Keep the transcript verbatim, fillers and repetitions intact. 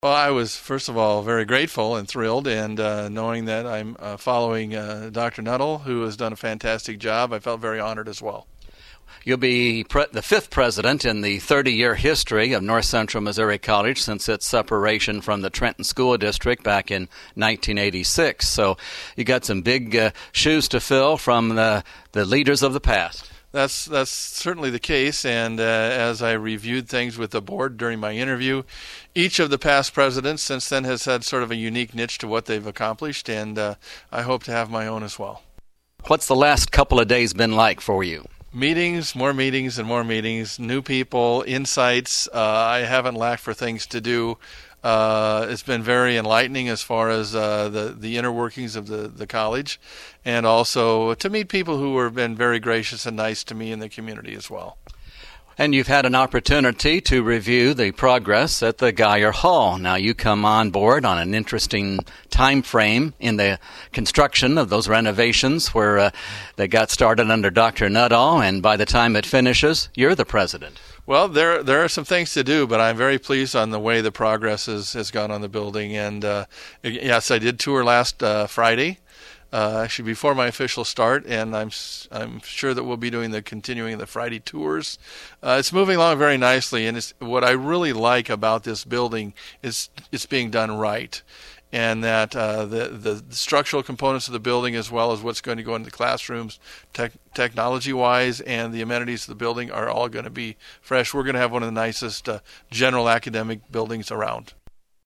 Well, I was, first of all, very grateful and thrilled, and uh, knowing that I'm uh, following uh, Doctor Nuttall, who has done a fantastic job, I felt very honored as well. You'll be pre- the fifth president in the thirty-year history of North Central Missouri College since its separation from the Trenton School District back in nineteen eighty-six. So you got some big uh, shoes to fill from the, the leaders of the past. That's that's certainly the case, and uh, as I reviewed things with the board during my interview, each of the past presidents since then has had sort of a unique niche to what they've accomplished, and uh, I hope to have my own as well. What's the last couple of days been like for you? Meetings, more meetings, and more meetings, new people, insights. Uh, I haven't lacked for things to do. Uh, it's been very enlightening as far as uh, the, the inner workings of the, the college, and also to meet people who have been very gracious and nice to me in the community as well. And you've had an opportunity to review the progress at the Geyer Hall. Now, you come on board on an interesting time frame in the construction of those renovations where uh, they got started under Doctor Nuttall, and by the time it finishes, you're the president. Well, there there are some things to do, but I'm very pleased on the way the progress has, has gone on the building. And uh, yes, I did tour last uh, Friday. Uh, actually before my official start, and I'm I'm sure that we'll be doing the continuing the Friday tours. Uh, it's moving along very nicely, and it's, what I really like about this building is it's being done right, and that uh, the the structural components of the building, as well as what's going to go into the classrooms, tech, technology-wise, and the amenities of the building are all going to be fresh. We're going to have one of the nicest uh, general academic buildings around.